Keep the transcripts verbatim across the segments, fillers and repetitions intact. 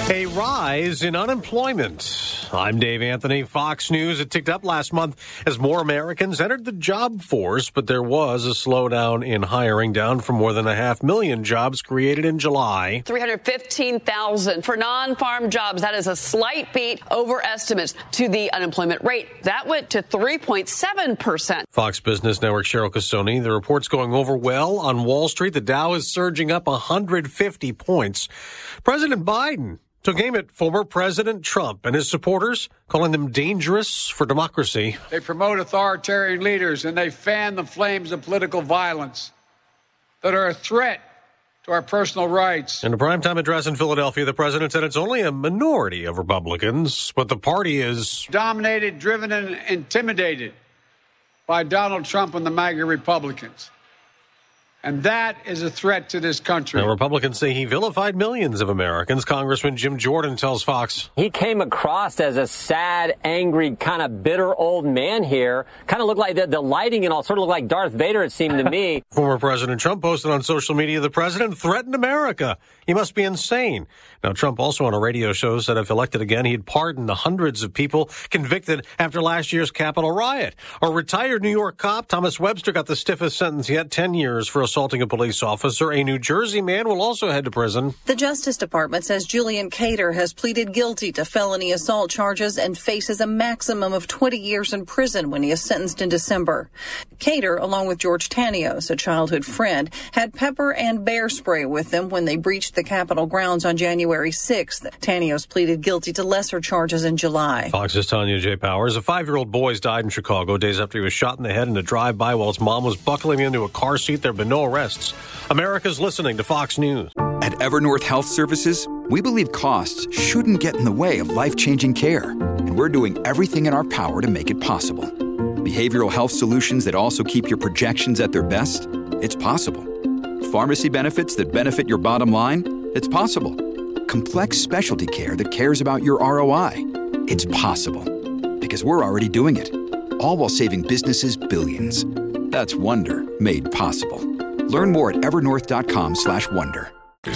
A rise in unemployment. I'm Dave Anthony, Fox News. It ticked up last month as more Americans entered the job force, but there was a slowdown in hiring, down from more than a half million jobs created in July. three hundred fifteen thousand for non-farm jobs. That is a slight beat over estimates to the unemployment rate. That went to three point seven percent. Fox Business Network Cheryl Casoni. The report's going over well on Wall Street. The Dow is surging up one hundred fifty points. President Biden took aim at former President Trump and his supporters, calling them dangerous for democracy. They promote authoritarian leaders and they fan the flames of political violence that are a threat to our personal rights. In a primetime address in Philadelphia, the president said it's only a minority of Republicans, but the party is dominated, driven, and intimidated by Donald Trump and the MAGA Republicans. And that is a threat to this country. Now, Republicans say he vilified millions of Americans. Congressman Jim Jordan tells Fox. He came across as a sad, angry, kind of bitter old man here. Kind of looked like the, the lighting and all sort of looked like Darth Vader, it seemed to me. Former President Trump posted on social media, the president threatened America. He must be insane. Now, Trump also on a radio show said if elected again, he'd pardon the hundreds of people convicted after last year's Capitol riot. A retired New York cop, Thomas Webster, got the stiffest sentence yet, ten years for assaulting a police officer. A New Jersey man will also head to prison. The Justice Department says Julian Cater has pleaded guilty to felony assault charges and faces a maximum of twenty years in prison when he is sentenced in December. Cater, along with George Tanios, a childhood friend, had pepper and bear spray with them when they breached the Capitol grounds on January sixth. Tanios pleaded guilty to lesser charges in July. Fox's Tanya J. Powers. A five-year-old boy has died in Chicago days after he was shot in the head in a drive-by while his mom was buckling into a car seat. There have been no arrests. America's listening to Fox News. At Evernorth Health Services, we believe costs shouldn't get in the way of life-changing care, and we're doing everything in our power to make it possible. Behavioral health solutions that also keep your projections at their best? It's possible. Pharmacy benefits that benefit your bottom line? It's possible. Complex specialty care that cares about your R O I? It's possible. Because we're already doing it. All while saving businesses billions. That's Wonder made possible. Learn more at evernorth.com slash wonder.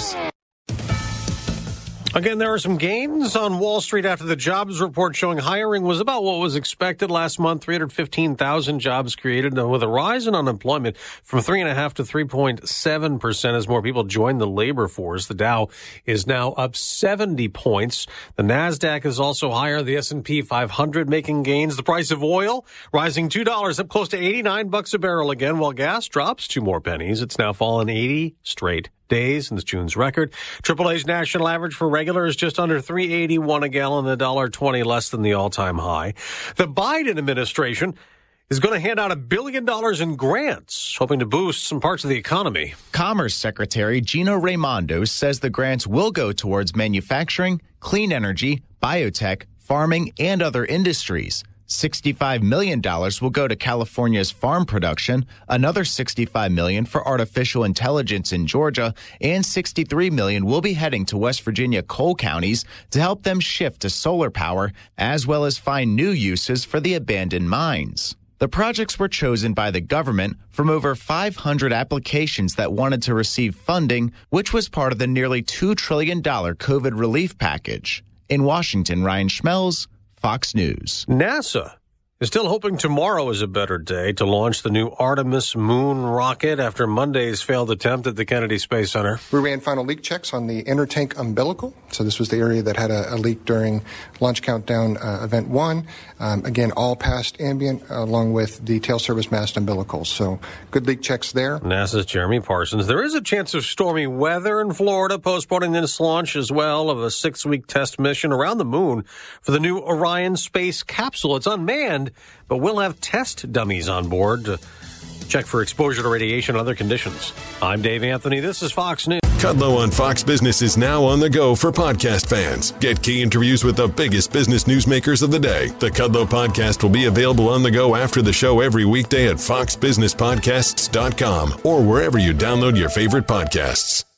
Again, there are some gains on Wall Street after the jobs report showing hiring was about what was expected last month. three hundred fifteen thousand jobs created, with a rise in unemployment from three point five to three point seven percent as more people join the labor force. The Dow is now up seventy points. The NASDAQ is also higher. The S and P five hundred making gains. The price of oil rising two dollars, up close to eighty-nine bucks a barrel again, while gas drops two more pennies. It's now fallen eighty straight days since June's record. Triple A's national average for regular is just under three eighty-one a gallon, one dollar twenty less than the all-time high. The Biden administration is going to hand out a billion dollars in grants, hoping to boost some parts of the economy. Commerce Secretary Gina Raimondo says the grants will go towards manufacturing, clean energy, biotech, farming, and other industries. sixty-five million dollars will go to California's farm production, another sixty-five million dollars for artificial intelligence in Georgia, and sixty-three million dollars will be heading to West Virginia coal counties to help them shift to solar power, as well as find new uses for the abandoned mines. The projects were chosen by the government from over five hundred applications that wanted to receive funding, which was part of the nearly two trillion dollars COVID relief package. In Washington, Ryan Schmelz, Fox News. NASA is still hoping tomorrow is a better day to launch the new Artemis moon rocket after Monday's failed attempt at the Kennedy Space Center. We ran final leak checks on the inner tank umbilical. So this was the area that had a, a leak during launch countdown uh, event one. Um, again, all passed ambient uh, along with the tail service mast umbilicals. So good leak checks there. NASA's Jeremy Parsons. There is a chance of stormy weather in Florida, postponing this launch as well of a six-week test mission around the moon for the new Orion space capsule. It's unmanned, but we'll have test dummies on board to check for exposure to radiation and other conditions. I'm Dave Anthony. This is Fox News. Kudlow on Fox Business is now on the go for podcast fans. Get key interviews with the biggest business newsmakers of the day. The Kudlow podcast will be available on the go after the show every weekday at fox business podcasts dot com or wherever you download your favorite podcasts.